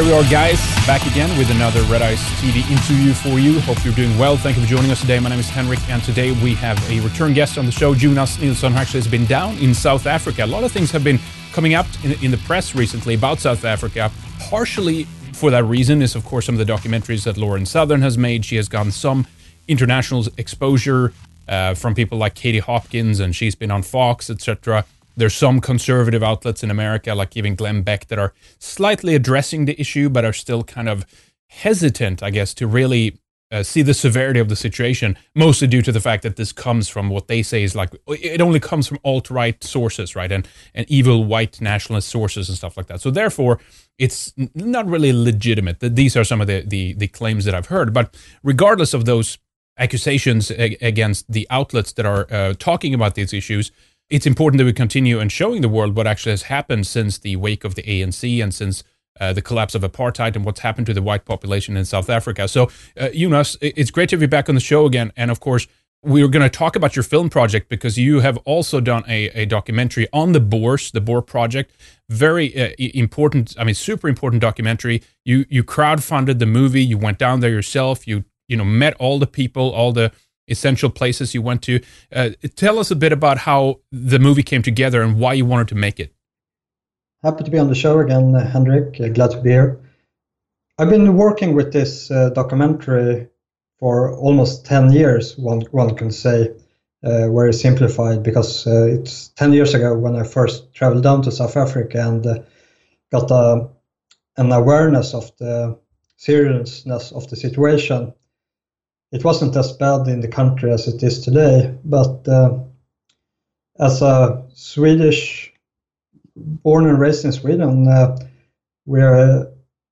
There we are, guys, back again with another Red Ice TV interview for you. Hope you're doing well. Thank you for joining us today. My name is Henrik, and today we have a return guest on the show. Jonas Nilsson actually has been down in South Africa. A lot of things have been coming up in the press recently about South Africa. Partially for that reason is, of course, some of the documentaries that Lauren Southern has made. She has gotten some international exposure from people like Katie Hopkins, and she's been on Fox, etc. There's some conservative outlets in America, like even Glenn Beck, that are slightly addressing the issue, but are still kind of hesitant, I guess, to really see the severity of the situation, mostly due to the fact that this comes from what they say is like, it only comes from alt-right sources, right, and evil white nationalist sources and stuff like that. So therefore, it's not really legitimate. These are some of the claims that I've heard. But regardless of those accusations against the outlets that are talking about these issues, it's important that we continue and showing the world what actually has happened since the wake of the ANC and since the collapse of apartheid and what's happened to the white population in South Africa. So, Jonas, it's great to have you back on the show again. And of course, we're going to talk about your film project because you have also done a documentary on the Boer Project. Very important, I mean, super important documentary. You crowdfunded the movie. You went down there yourself. You met all the people, all the essential places you went to. Tell us a bit about how the movie came together and why you wanted to make it. Happy to be on the show again, Henrik. Glad to be here. I've been working with this documentary for almost 10 years, one can say, very simplified, because it's 10 years ago when I first traveled down to South Africa and got an awareness of the seriousness of the situation. It wasn't as bad in the country as it is today, but as a Swedish, born and raised in Sweden, we have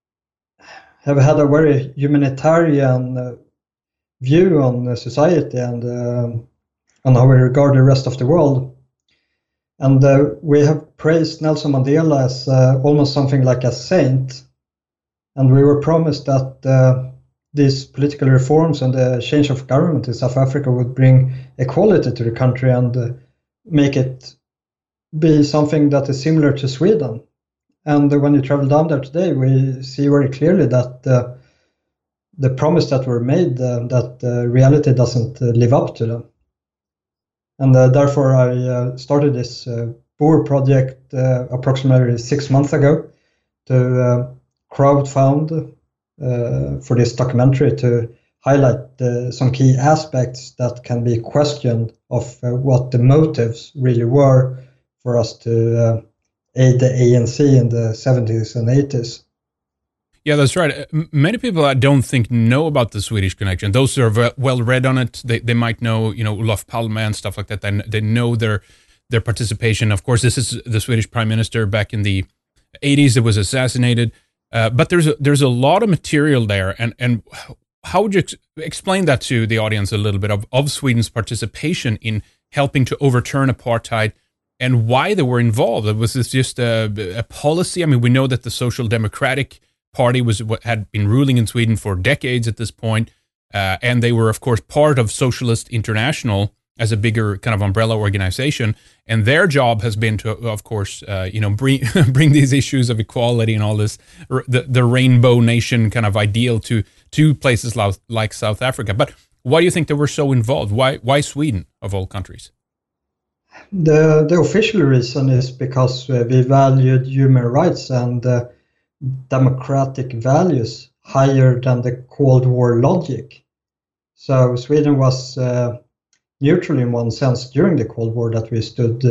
had a very humanitarian view on society and on how we regard the rest of the world. And we have praised Nelson Mandela as almost something like a saint. And we were promised that these political reforms and the change of government in South Africa would bring equality to the country and make it be something that is similar to Sweden. And when you travel down there today, we see very clearly that the promise that were made, that reality doesn't live up to them. And therefore I started this Boer project approximately 6 months ago to crowdfund for this documentary to highlight some key aspects that can be questioned of what the motives really were for us to aid the ANC in the 70s and 80s. Yeah, that's right. Many people I don't think know about the Swedish connection. Those who are well read on it, they might know, Olof Palme and stuff like that. They know their participation. Of course, this is the Swedish Prime Minister back in the 80s that was assassinated. But there's a lot of material there, and how would you explain that to the audience a little bit of Sweden's participation in helping to overturn apartheid and why they were involved? Was this just a policy? I mean, we know that the Social Democratic Party had been ruling in Sweden for decades at this point, and they were, of course, part of Socialist International as a bigger kind of umbrella organization, and their job has been to, of course, bring these issues of equality and all this, the rainbow nation kind of ideal to places like South Africa. But why do you think they were so involved? Why Sweden of all countries? The official reason is because we valued human rights and democratic values higher than the Cold War logic. So Sweden was neutral in one sense during the Cold War, that we stood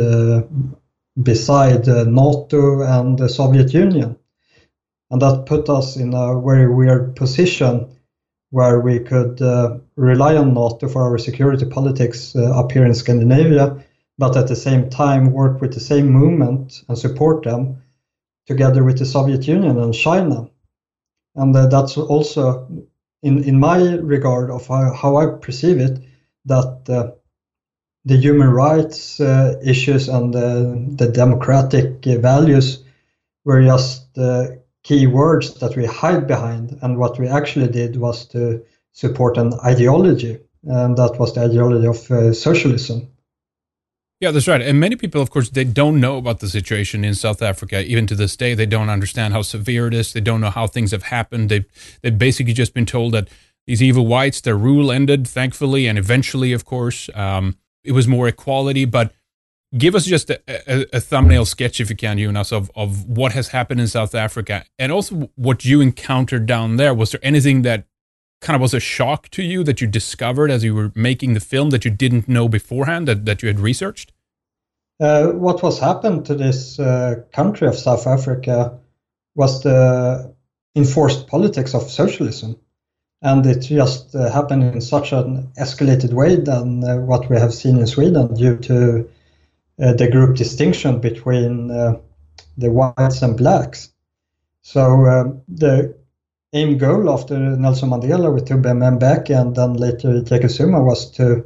beside NATO and the Soviet Union. And that put us in a very weird position where we could rely on NATO for our security politics up here in Scandinavia, but at the same time work with the same movement and support them together with the Soviet Union and China. And that's also, in my regard of how I perceive it, that the human rights issues and the democratic values were just key words that we hide behind. And what we actually did was to support an ideology, and that was the ideology of socialism. Yeah, that's right. And many people, of course, they don't know about the situation in South Africa. Even to this day, they don't understand how severe it is. They don't know how things have happened. They've basically just been told that these evil whites, their rule ended, thankfully, and eventually, of course, it was more equality. But give us just a thumbnail sketch, if you can, Jonas, of what has happened in South Africa, and also what you encountered down there. Was there anything that kind of was a shock to you that you discovered as you were making the film that you didn't know beforehand, that you had researched? What was happened to this country of South Africa was the enforced politics of socialism. And it just happened in such an escalated way than what we have seen in Sweden due to the group distinction between the whites and blacks. So the aim goal after Nelson Mandela with Thabo Mbeki and then later Jacob Zuma was to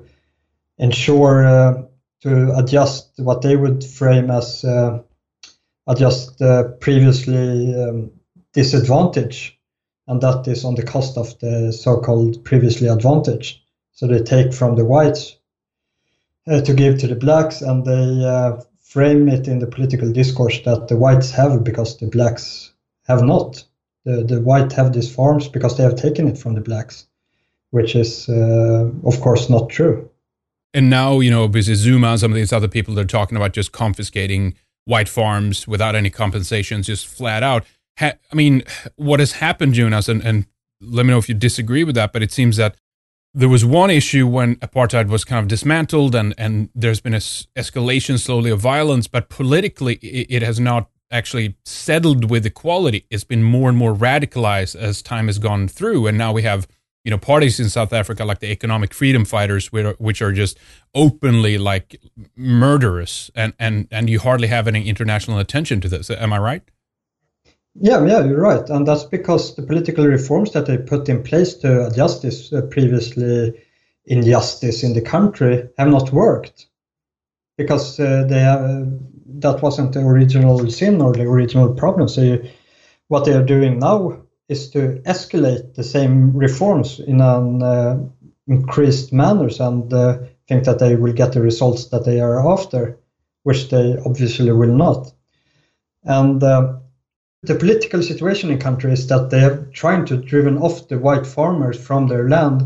ensure to adjust what they would frame as adjust previously disadvantage, and that is on the cost of the so-called previously advantaged. So they take from the whites to give to the blacks, and they frame it in the political discourse that the whites have because the blacks have not. The white have these farms because they have taken it from the blacks, which is, of course, not true. And now, obviously Zuma and some of these other people, they're talking about just confiscating white farms without any compensations, just flat out. What has happened, Jonas, and let me know if you disagree with that, but it seems that there was one issue when apartheid was kind of dismantled and there's been an escalation slowly of violence, but politically it has not actually settled with equality. It's been more and more radicalized as time has gone through. And now we have, parties in South Africa like the Economic Freedom Fighters, which are just openly like murderous. And you hardly have any international attention to this. Am I right? Yeah, you're right. And that's because the political reforms that they put in place to adjust this previously injustice in the country have not worked. Because that wasn't the original sin or the original problem. So what they are doing now is to escalate the same reforms in an increased manners and think that they will get the results that they are after, which they obviously will not. And the political situation in country is that they have trying to driven off the white farmers from their land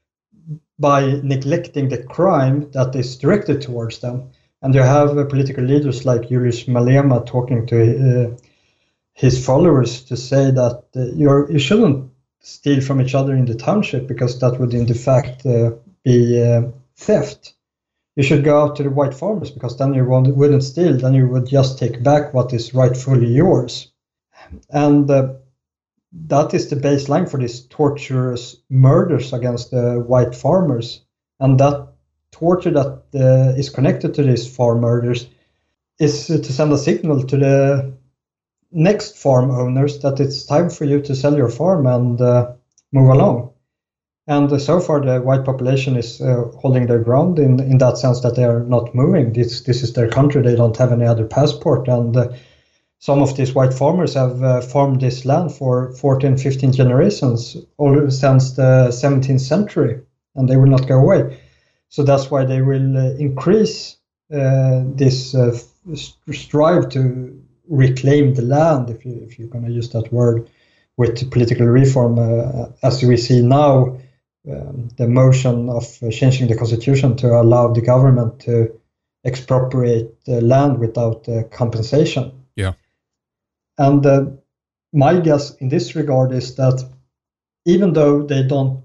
by neglecting the crime that is directed towards them. And you have political leaders like Julius Malema talking to his followers to say that you shouldn't steal from each other in the township because that would in fact be theft. You should go out to the white farmers because then you wouldn't steal, then you would just take back what is rightfully yours. And that is the baseline for these torturous murders against the white farmers. And that torture that is connected to these farm murders is to send a signal to the next farm owners that it's time for you to sell your farm and move along. And so far the white population is holding their ground in that sense that they are not moving. This is their country, they don't have any other passport, and some of these white farmers have farmed this land for 14, 15 generations, all since the 17th century, and they will not go away. So that's why they will increase this strive to reclaim the land, if you're going to use that word, with political reform. As we see now, the motion of changing the constitution to allow the government to expropriate the land without compensation. Yeah. And my guess in this regard is that even though they don't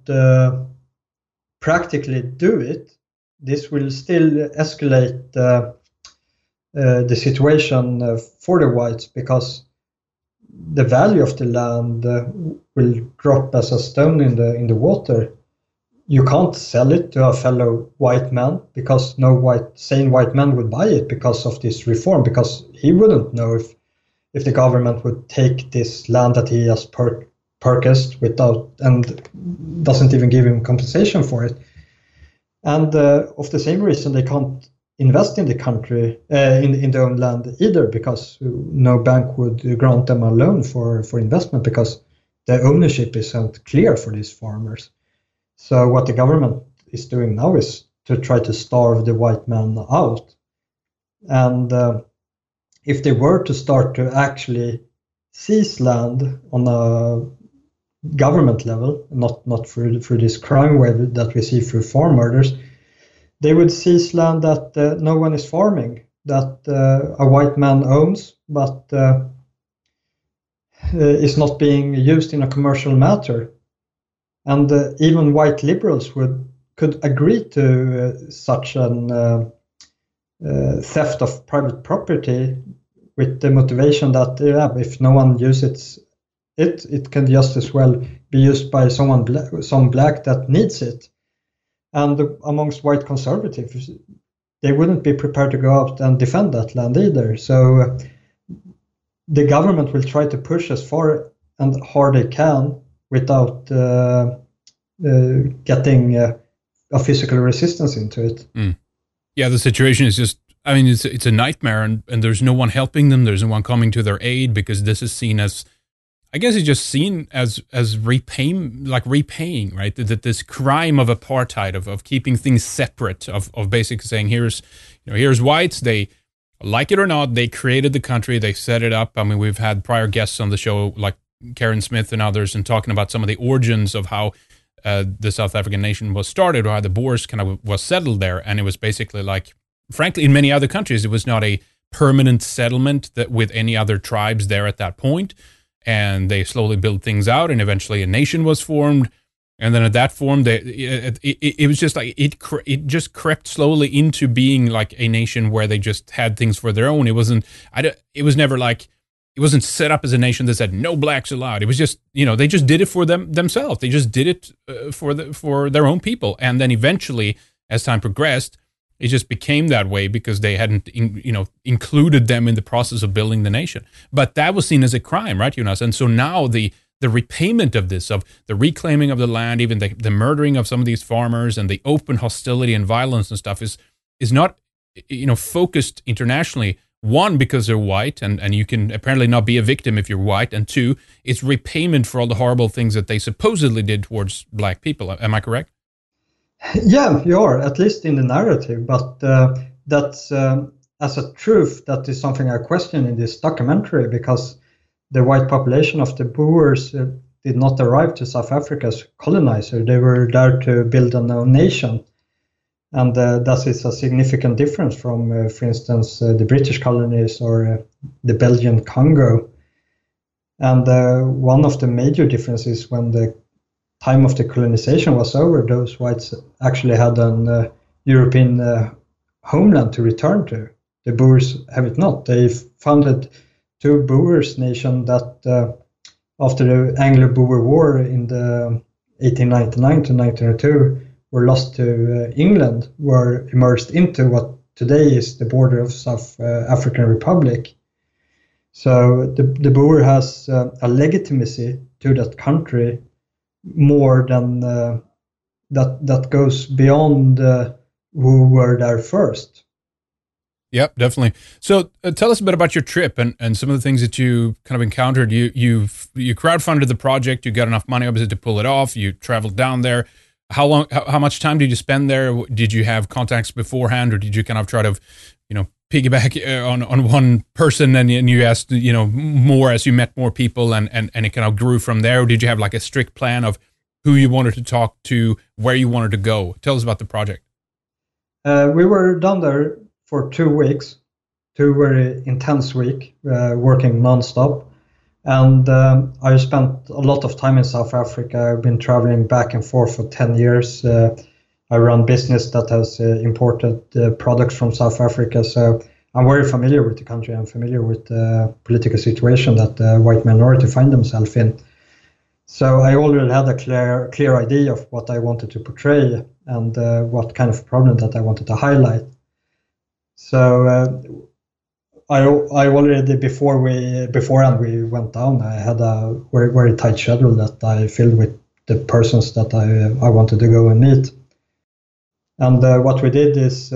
practically do it, this will still escalate the situation for the whites, because the value of the land will drop as a stone in the water. You can't sell it to a fellow white man because no sane white man would buy it because of this reform, because he wouldn't know if the government would take this land that he has purchased without and doesn't even give him compensation for it. And of the same reason, they can't invest in the country, in their own land either, because no bank would grant them a loan for investment because the ownership isn't clear for these farmers. So what the government is doing now is to try to starve the white man out. And if they were to start to actually seize land on a government level, not through this crime wave that we see through farm murders, they would seize land that no one is farming, that a white man owns, but is not being used in a commercial matter. And even white liberals could agree to such an theft of private property with the motivation that if no one uses it can just as well be used by some black that needs it. And amongst white conservatives, they wouldn't be prepared to go out and defend that land either. So the government will try to push as far and hard they can without getting a physical resistance into it. Mm. Yeah, the situation is just, I mean, it's a nightmare, and there's no one helping them. There's no one coming to their aid, because this is seen as, I guess it's just seen as repaying, right? That this crime of apartheid, of keeping things separate, of basically saying, here's whites, they like it or not, they created the country, they set it up. I mean, we've had prior guests on the show like Karen Smith and others, and talking about some of the origins of how the South African nation was started, or how the Boers kind of was settled there. And it was basically like, frankly, in many other countries, it was not a permanent settlement that with any other tribes there at that point. And they slowly built things out, and eventually a nation was formed. And then at that form, it was just like it just crept slowly into being like a nation where they just had things for their own. It wasn't set up as a nation that said no blacks allowed. It was just, they just did it for themselves. They just did it for their own people. And then eventually, as time progressed, it just became that way because they hadn't, included them in the process of building the nation. But that was seen as a crime, right, Jonas? And so now the repayment of this, of the reclaiming of the land, even the murdering of some of these farmers, and the open hostility and violence and stuff is not, focused internationally. One, because they're white, and you can apparently not be a victim if you're white. And two, it's repayment for all the horrible things that they supposedly did towards black people. Am I correct? Yeah, you are, at least in the narrative. But that's, as a truth, that is something I question in this documentary, because the white population of the Boers did not arrive to South Africa as colonizer. They were there to build a new nation. And that is a significant difference from, for instance, the British colonies or the Belgian Congo. And one of the major differences, when the time of the colonization was over, those whites actually had an European homeland to return to. The Boers have it not. They founded two Boers nation that after the Anglo-Boer War in the 1899 to 1902 were lost to England, were immersed into what today is the border of South African Republic. So the Boer has a legitimacy to that country more than that goes beyond who were there first. Yep, definitely. So tell us a bit about your trip and some of the things that you kind of encountered. You crowdfunded the project. You got enough money, obviously, to pull it off. You traveled down there. How much time did you spend there? Did you have contacts beforehand, or did you kind of try to, piggyback on one person and you asked, more as you met more people and it kind of grew from there? Or did you have like a strict plan of who you wanted to talk to, where you wanted to go? Tell us about the project. We were down there for 2 weeks, 2 very intense weeks, working nonstop. And I spent a lot of time in South Africa. I've been traveling back and forth for 10 years. I run business that has imported products from South Africa. So I'm very familiar with the country. I'm familiar with the political situation that the white minority find themselves in. So I already had a clear idea of what I wanted to portray and what kind of problem that I wanted to highlight. So I already beforehand we went down, I had a very, very tight schedule that I filled with the persons that I wanted to go and meet. And what we did is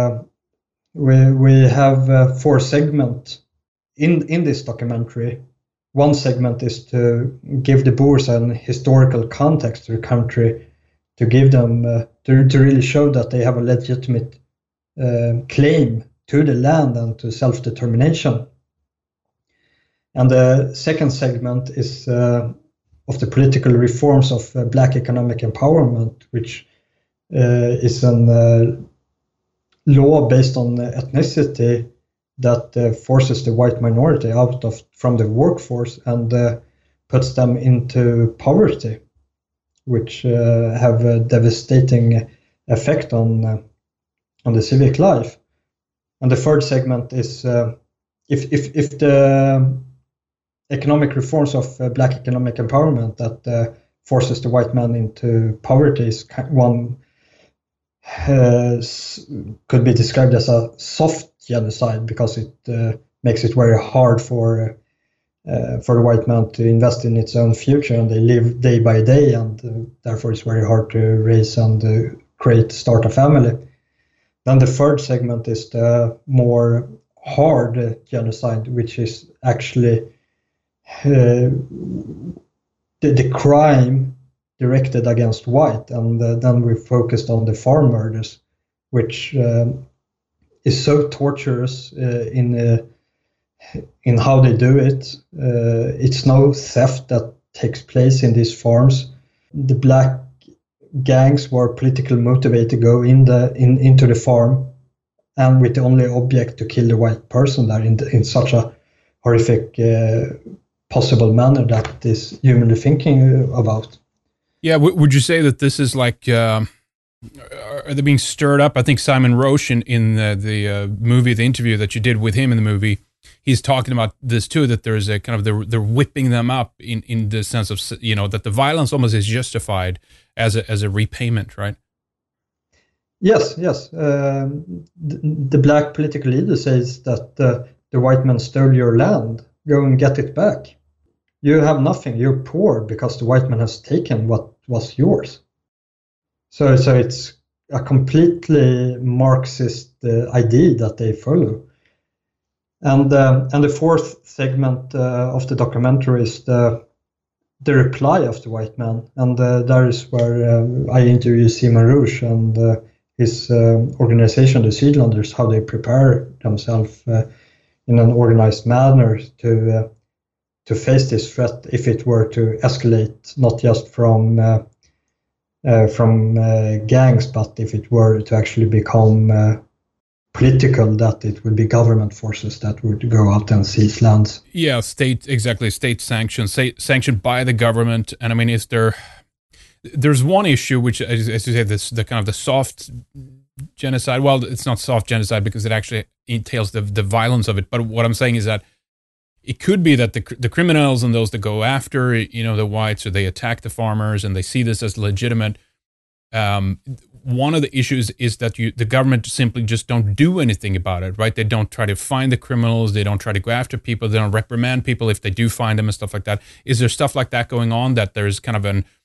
we have 4 segments in this documentary. One segment is to give the Boers an historical context to the country, to give them to really show that they have a legitimate claim to the land and to self-determination. And the second segment is of the political reforms of black economic empowerment, which is a law based on ethnicity that forces the white minority out from the workforce and puts them into poverty, which have a devastating effect on the civic life. And the third segment is if the economic reforms of black economic empowerment that forces the white man into poverty is one could be described as a soft genocide, because it makes it very hard for the white man to invest in its own future, and they live day by day, and therefore it's very hard to raise and start a family. Then the third segment is the more hard genocide, which is actually the crime directed against white, and then we focused on the farm murders, which is so torturous in how they do it. It's no theft that takes place in these farms. The black gangs were politically motivated to go into the farm, and with the only object to kill the white person there in such a horrific possible manner that is humanly thinking about. Yeah, would you say that this is like, are they being stirred up? I think Simon Roche in the movie, the interview that you did with him in the movie, he's talking about this too, that there's a kind of, they're whipping them up in the sense of, that the violence almost is justified as a repayment, right? Yes. The black political leader says that the white man stole your land, go and get it back. You have nothing, you're poor because the white man has taken what was yours. So it's a completely Marxist idea that they follow. And the fourth segment of the documentary is the reply of the white man. And that is where I interview Simon Roche and his organization, the Sydlanders, how they prepare themselves in an organized manner to face this threat if it were to escalate, not just from gangs, but if it were to actually become political, that it would be government forces that would go out and seize lands. Yeah, state sanctioned by the government. And I mean, there's one issue which, as you say, the kind of the soft genocide. Well, it's not soft genocide because it actually entails the violence of it. But what I'm saying is that it could be that the criminals and those that go after, the whites, or they attack the farmers and they see this as legitimate. One of the issues is that the government simply just don't do anything about it, right? They don't try to find the criminals. They don't try to go after people. They don't reprimand people if they do find them and stuff like that. Is there stuff like that going on, that there's kind of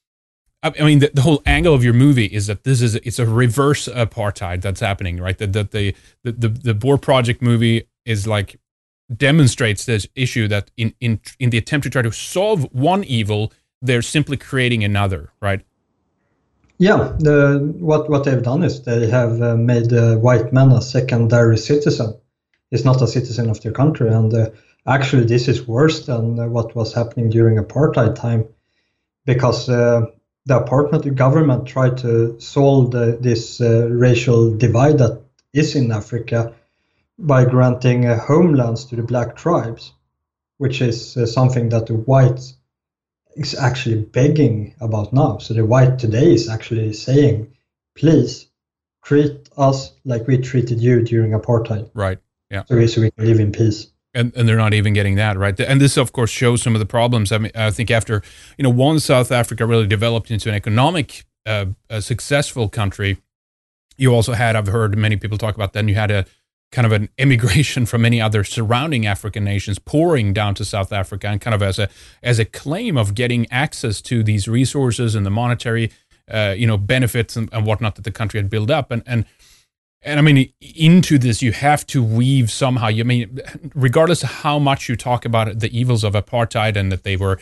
the whole angle of your movie is that it's a reverse apartheid that's happening, right? That the Boer Project movie is like demonstrates this issue that in the attempt to try to solve one evil, they're simply creating another, right? Yeah, what they've done is they have made white men a secondary citizen. He's not a citizen of their country, and actually this is worse than what was happening during apartheid time, because the apartheid government tried to solve this racial divide that is in Africa by granting homelands to the black tribes, which is something that the whites is actually begging about now. So the white today is actually saying, please treat us like we treated you during apartheid. Right, yeah. So we can live in peace. And they're not even getting that, right? And this, of course, shows some of the problems. I mean, I think after, once South Africa really developed into an economic, a successful country, you also had, I've heard many people talk about that, and you had a kind of an emigration from many other surrounding African nations pouring down to South Africa, and kind of as a claim of getting access to these resources and the monetary, benefits and whatnot that the country had built up. And I mean, into this, you have to weave somehow. Regardless of how much you talk about the evils of apartheid and that they were,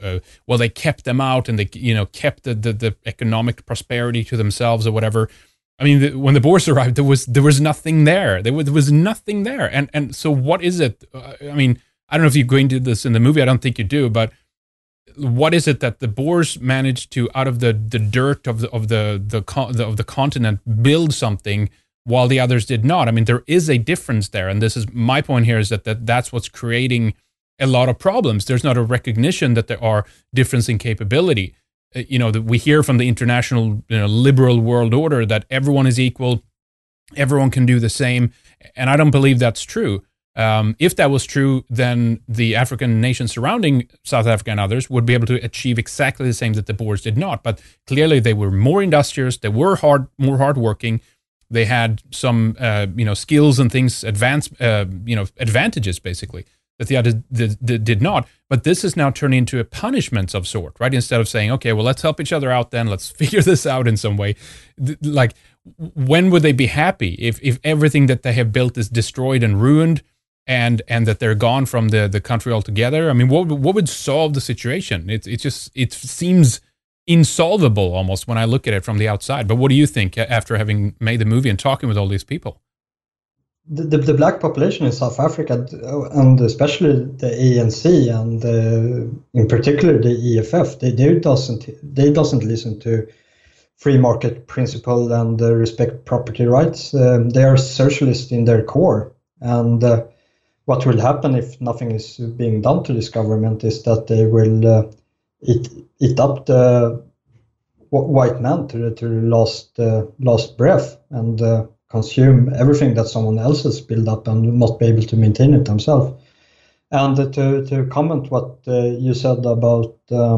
they kept them out and they, kept the economic prosperity to themselves or whatever. I mean, when the Boers arrived, there was nothing there. There was nothing there. And so what is it? I mean, I don't know if you go into this in the movie. I don't think you do, but what is it that the Boers managed to, out of the dirt of the continent, build something while the others did not? I mean, there is a difference there, and this is my point here: is that's what's creating a lot of problems. There's not a recognition that there are difference in capability. That we hear from the international liberal world order that everyone is equal, everyone can do the same, and I don't believe that's true. If that was true, then the African nations surrounding South Africa and others would be able to achieve exactly the same that the Boers did not. But clearly, they were more industrious, they were more hardworking, they had some skills and things, advantages basically that the others did not. But this is now turning into a punishment of sort, right? Instead of saying, okay, well, let's help each other out then, let's figure this out in some way. Like, when would they be happy if everything that they have built is destroyed and ruined, and that they're gone from the country altogether? I mean, what would solve the situation? It seems insolvable almost when I look at it from the outside. But what do you think after having made the movie and talking with all these people? The black population in South Africa, and especially the ANC and in particular the EFF, they doesn't listen to free market principle and respect property rights. They are socialist in their core, and what will happen if nothing is being done to this government is that they will eat up the white man to the last breath, and consume everything that someone else has built up and not be able to maintain it themselves. And to comment what you said about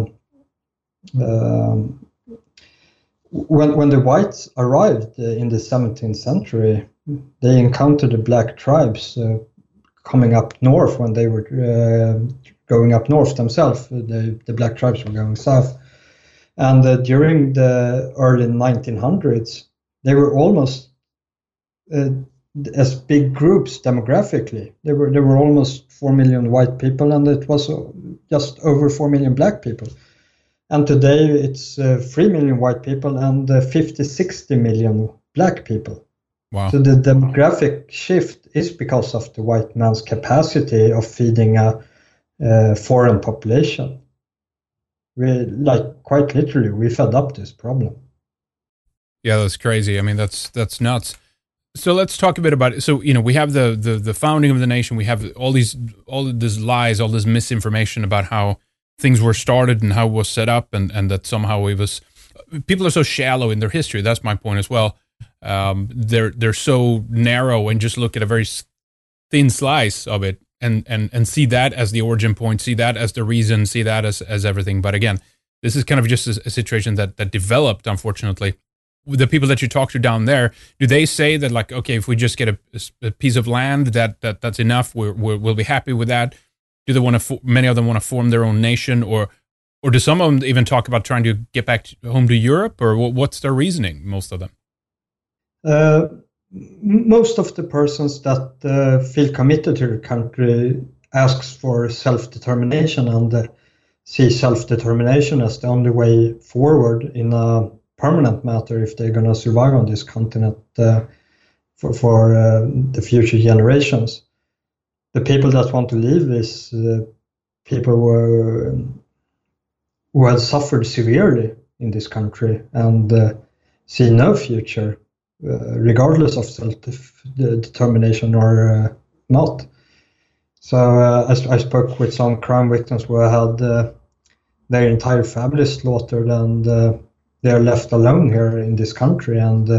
when the whites arrived in the 17th century, they encountered the black tribes coming up north when they were going up north themselves. The black tribes were going south. And during the early 1900s, they were almost as big groups demographically. There were almost 4 million white people, and it was just over 4 million black people. And today it's 3 million white people and 60 million black people. Wow. So the demographic shift is because of the white man's capacity of feeding a foreign population. Quite literally, we fed up this problem. Yeah, that's crazy. I mean, that's nuts. So let's talk a bit about it. So, we have the founding of the nation. We have all this lies, all this misinformation about how things were started and how it was set up, and that somehow people are so shallow in their history. That's my point as well. They're so narrow and just look at a very thin slice of it and see that as the origin point, see that as the reason, see that as everything. But again, this is kind of just a situation that developed, unfortunately. The people that you talk to down there, do they say that, like, okay, if we just get a piece of land, that's enough, we'll be happy with that? Do they want to? Many of them want to form their own nation, or do some of them even talk about trying to get back home to Europe, or what's their reasoning? Most of them. Most of the persons that feel committed to the country asks for self-determination and see self-determination as the only way forward in a permanent matter if they're going to survive on this continent for the future generations. The people that want to leave is people who have suffered severely in this country and see no future, regardless of self-determination or not. So I spoke with some crime victims who had their entire family slaughtered, and they are left alone here in this country, and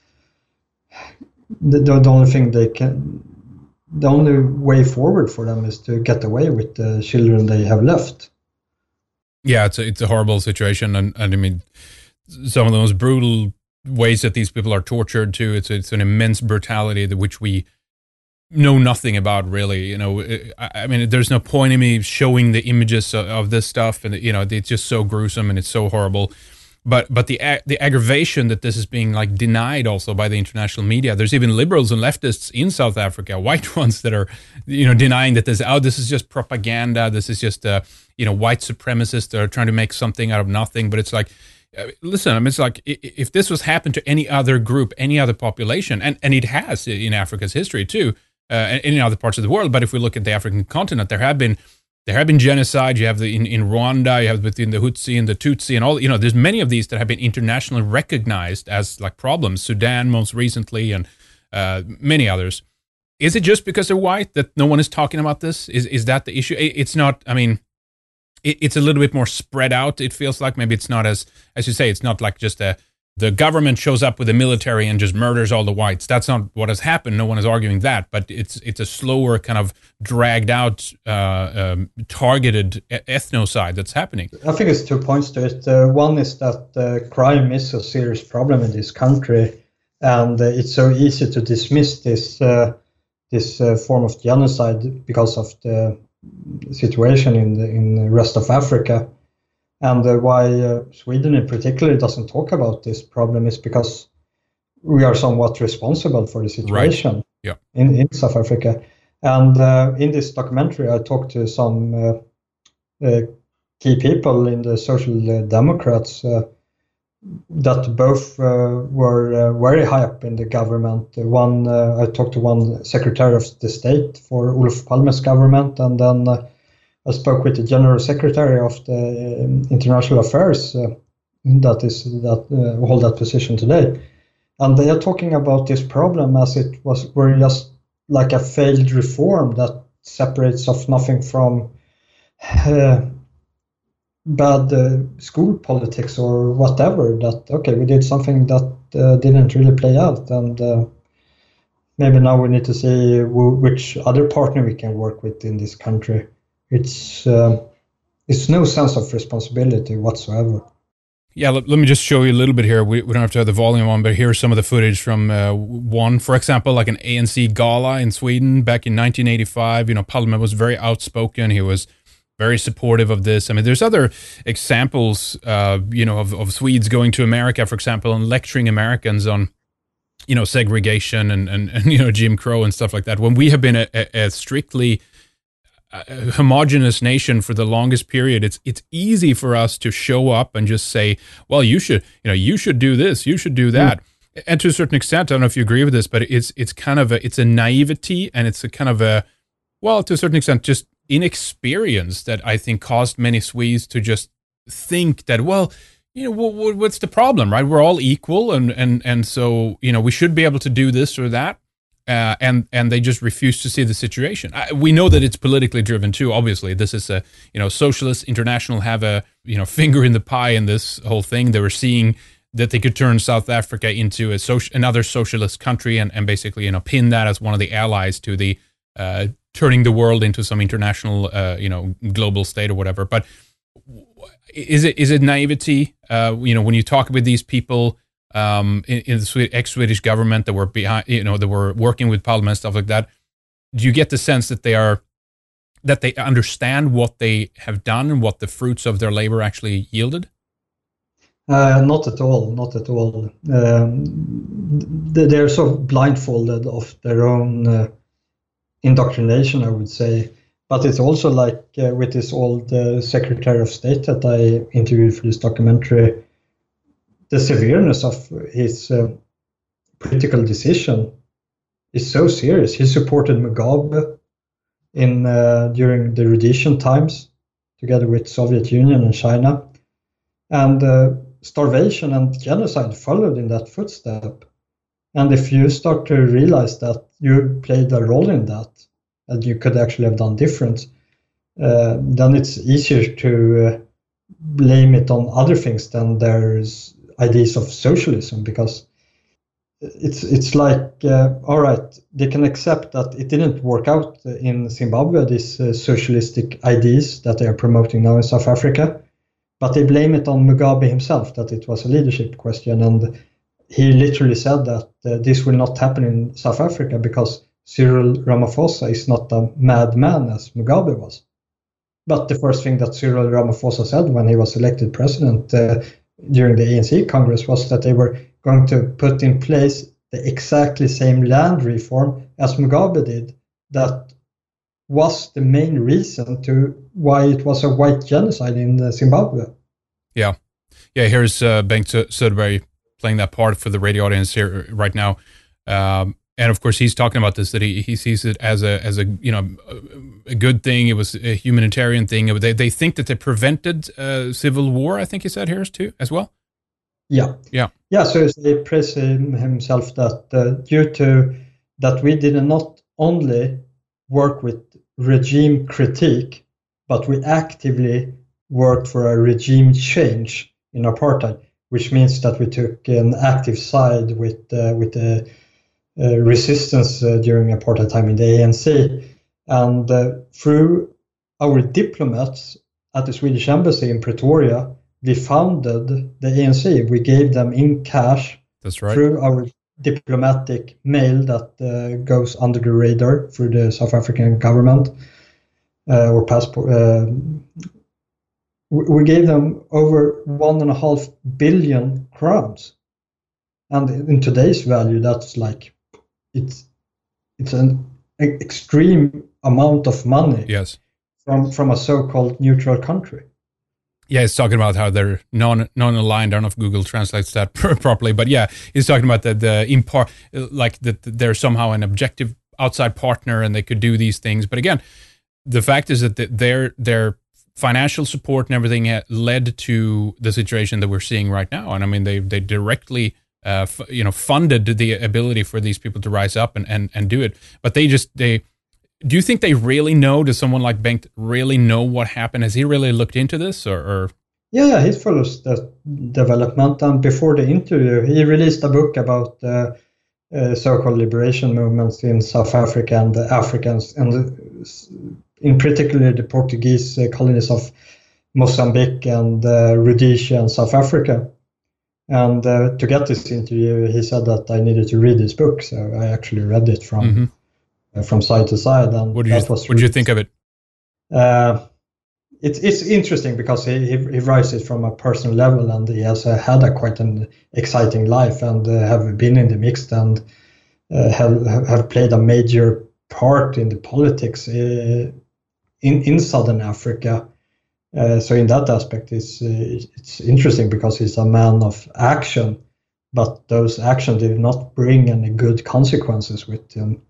the only thing the only way forward for them is to get away with the children they have left. Yeah, it's a horrible situation, and I mean, some of the most brutal ways that these people are tortured too. It's an immense brutality which we know nothing about, really. I mean, there's no point in me showing the images of this stuff, and it's just so gruesome and it's so horrible. But the aggravation that this is being denied also by the international media. There's even liberals and leftists in South Africa, white ones, that are denying that this is just propaganda. This is just white supremacists that are trying to make something out of nothing. But it's like, Listen, I mean, it's like if this was happened to any other group, any other population, and it has in Africa's history too, and in other parts of the world. But if we look at the African continent, there have been genocide. You have in Rwanda, you have between the Hutsi and the Tutsi, and all. There's many of these that have been internationally recognized as like problems. Sudan, most recently, and many others. Is it just because they're white that no one is talking about this? Is that the issue? It's not. I mean, it's a little bit more spread out. It feels like maybe it's not as you say. It's not like just the government shows up with the military and just murders all the whites. That's not what has happened. No one is arguing that. But it's a slower kind of dragged out, targeted ethnocide that's happening. I think it's 2 points to it. One is that crime is a serious problem in this country, and it's so easy to dismiss this form of genocide because of the situation in the rest of Africa. And why Sweden in particular doesn't talk about this problem is because we are somewhat responsible for the situation in South Africa. And in this documentary, I talked to some key people in the Social Democrats that both were very high up in the government. I talked to one Secretary of the State for Olof Palme's government, and then I spoke with the General Secretary of the International Affairs that hold that position today, and they are talking about this problem as were just like a failed reform that separates off nothing from bad school politics or whatever. That okay, we did something that didn't really play out, and maybe now we need to see which other partner we can work with in this country. It's no sense of responsibility whatsoever. Yeah, let me just show you a little bit here. We don't have to have the volume on, but here's some of the footage from one, for example, like an ANC gala in Sweden back in 1985. Palme was very outspoken. He was very supportive of this. I mean, there's other examples, of Swedes going to America, for example, and lecturing Americans on, segregation and Jim Crow and stuff like that. When we have been a strictly homogenous nation for the longest period, it's easy for us to show up and just say, well, you should do this, you should do that. And to a certain extent, I don't know if you agree with this, but it's kind of it's a naivety, and it's a kind of to a certain extent, just inexperience that I think caused many Swedes to just think that, well, what's the problem, right? We're all equal, and so we should be able to do this or that. And they just refuse to see the situation. We know that it's politically driven too. Obviously, this is a Socialist International have a finger in the pie in this whole thing. They were seeing that they could turn South Africa into another socialist country and basically pin that as one of the allies to the turning the world into some international global state or whatever. But is it naivety? When you talk with these people. In the ex-Swedish government that were behind, that were working with Palme and stuff like that, do you get the sense that they understand what they have done and what the fruits of their labor actually yielded? Not at all. Not at all. They're so blindfolded of their own indoctrination, I would say. But it's also like with this old Secretary of State that I interviewed for this documentary. The severeness of his political decision is so serious. He supported Mugabe during the Rhodesian times, together with Soviet Union and China, and starvation and genocide followed in that footstep. And if you start to realize that you played a role in that, and you could actually have done different, then it's easier to blame it on other things than there's ideas of socialism, because it's like all right, they can accept that it didn't work out in Zimbabwe, these socialistic ideas that they are promoting now in South Africa, but they blame it on Mugabe himself, that it was a leadership question, and he literally said that this will not happen in South Africa because Cyril Ramaphosa is not a madman as Mugabe was. But the first thing that Cyril Ramaphosa said when he was elected president during the ANC Congress was that they were going to put in place the exactly same land reform as Mugabe did. That was the main reason to why it was a white genocide in Zimbabwe. Yeah. Yeah, here's Bengt Söderberg playing that part for the radio audience here right now. And of course, he's talking about this, that he sees it as a a good thing. It was a humanitarian thing. They think that they prevented civil war, I think he said here too, as well. Yeah. So he praised himself that due to that we did not only work with regime critique, but we actively worked for a regime change in apartheid, which means that we took an active side with the resistance during apartheid time in the ANC. And through our diplomats at the Swedish embassy in Pretoria, we founded the ANC. We gave them in cash. That's right. Through our diplomatic mail that goes under the radar through the South African government or passport. We gave them over 1.5 billion crowns, and in today's value, that's like it's an extreme amount of money. Yes, from a so-called neutral country. Yeah, he's talking about how they're non-aligned. I don't know if Google translates that properly, but yeah, he's talking about that they're somehow an objective outside partner and they could do these things. But again, the fact is that their financial support and everything led to the situation that we're seeing right now. And I mean, they directly funded the ability for these people to rise up and do it. But do you think they really know? Does someone like Bengt really know what happened? Has he really looked into this, or? Yeah, he follows the development. And before the interview, he released a book about so-called liberation movements in South Africa and the Africans, and in particular the Portuguese colonies of Mozambique and Rhodesia and South Africa. And to get this interview, he said that I needed to read this book, so I actually read it from side to side. And what did you think of it? It's interesting because he writes it from a personal level, and he has had quite an exciting life and have been in the mix and have played a major part in the politics in Southern Africa. So in that aspect, it's interesting because he's a man of action, but those actions did not bring any good consequences with him.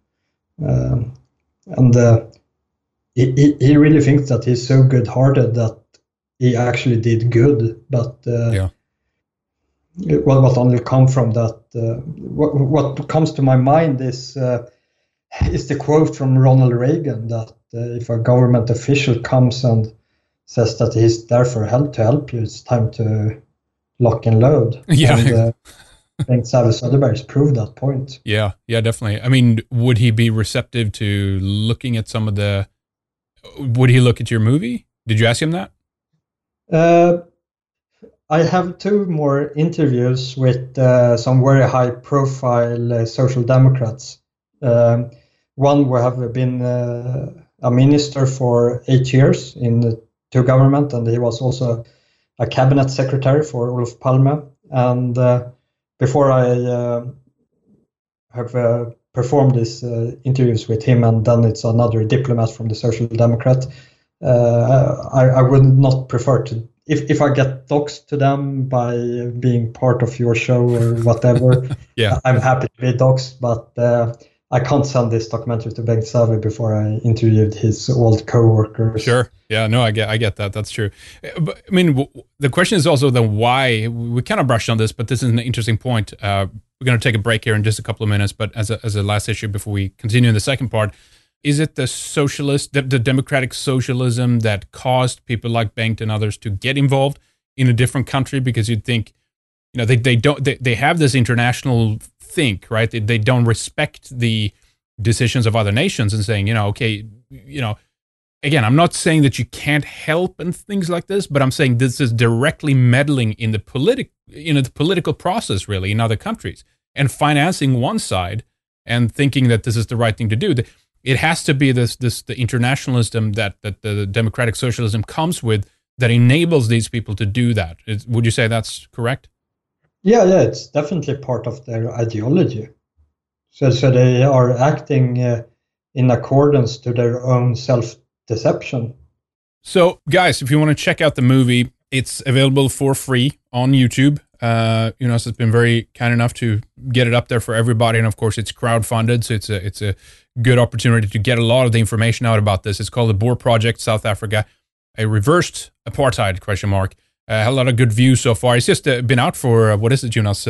He really thinks that he's so good-hearted that he actually did good, but what only come from that? What comes to my mind is the quote from Ronald Reagan that if a government official comes and says that he's there to help you, it's time to lock and load. Yeah. And, I think Söderberg proved that point. Yeah, definitely. I mean, would he be receptive to looking at would he look at your movie? Did you ask him that? I have 2 more interviews with some very high-profile Social Democrats. One who have been a minister for 8 years in the 2 government, and he was also a cabinet secretary for Olof Palme. And before I have performed these interviews with him, and then it's another diplomat from the Social Democrat, I would not prefer to, if I get doxed to them by being part of your show or whatever, I'm happy to be doxed, but I can't send this documentary to Bengt Söderberg before I interviewed his old co-workers. Sure. Yeah, no, I get that. That's true. But I mean, the question is also then why. We kind of brushed on this, but this is an interesting point. We're going to take a break here in just a couple of minutes, but as a last issue before we continue in the second part, is it the democratic socialism that caused people like Bengt and others to get involved in a different country? Because you'd think, they have this international think, right? They don't respect the decisions of other nations and saying, again, I'm not saying that you can't help and things like this, but I'm saying this is directly meddling in the political process, really, in other countries and financing one side and thinking that this is the right thing to do. It has to be the internationalism that the democratic socialism comes with that enables these people to do that. Would you say that's correct? Yeah, it's definitely part of their ideology. So they are acting in accordance to their own self-deception. So, guys, if you want to check out the movie, It's available for free on YouTube. Jonas has been very kind enough to get it up there for everybody, and of course, it's crowdfunded, so it's a good opportunity to get a lot of the information out about this. It's called the Boer Project, South Africa, a reversed apartheid ? Had a lot of good views so far. It's just been out for what is it, Jonas?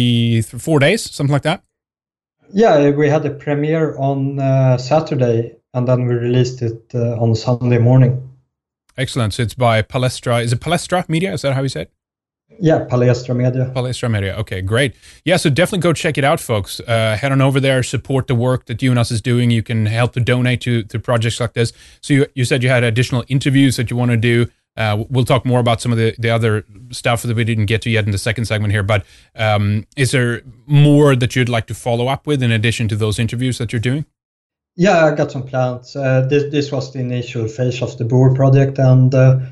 4 days, something like that. Yeah, we had a premiere on Saturday, and then we released it on Sunday morning. Excellent. So it's by Palestra. Is it Palestra Media? Is that how you say it? Yeah, Palestra Media. Palestra Media. Okay, great. Yeah, so definitely go check it out, folks. Head on over there, support the work that Jonas is doing. You can help to donate to projects like this. So you said you had additional interviews that you want to do. We'll talk more about some of the other stuff that we didn't get to yet in the second segment here. But is there more that you'd like to follow up with in addition to those interviews that you're doing? Yeah, I got some plans. This was the initial phase of the Boer project, and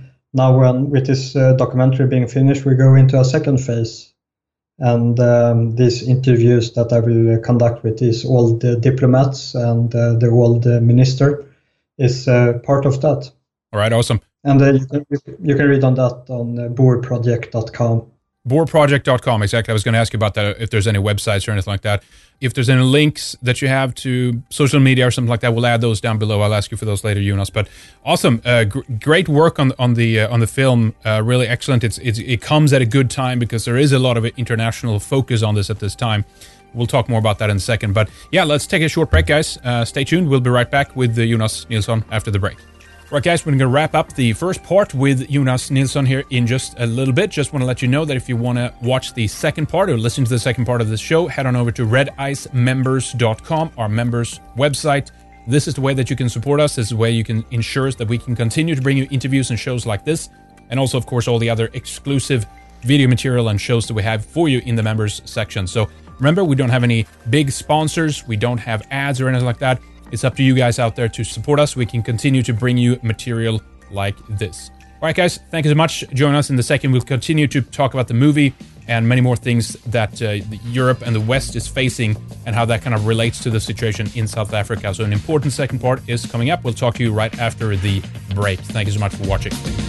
now with this documentary being finished, we go into a second phase. And these interviews that I will conduct with these old diplomats and the old minister is part of that. All right, awesome. And you can read on that on boerproject.com. Boerproject.com, exactly. I was going to ask you about that, if there's any websites or anything like that. If there's any links that you have to social media or something like that, we'll add those down below. I'll ask you for those later, Jonas. But awesome, great work on the film. Really excellent. It comes at a good time because there is a lot of international focus on this at this time. We'll talk more about that in a second. But yeah, let's take a short break, guys. Stay tuned. We'll be right back with Jonas Nilsson after the break. Right, guys, we're going to wrap up the first part with Jonas Nilsson here in just a little bit. Just want to let you know that if you want to watch the second part or listen to the second part of this show, head on over to redicemembers.com, our members website. This is the way that you can support us. This is the way you can ensure that we can continue to bring you interviews and shows like this. And also, of course, all the other exclusive video material and shows that we have for you in the members section. So remember, we don't have any big sponsors. We don't have ads or anything like that. It's up to you guys out there to support us. We can continue to bring you material like this. All right, guys, thank you so much. Join us in the second. We'll continue to talk about the movie and many more things that Europe and the West is facing and how that kind of relates to the situation in South Africa. So an important second part is coming up. We'll talk to you right after the break. Thank you so much for watching.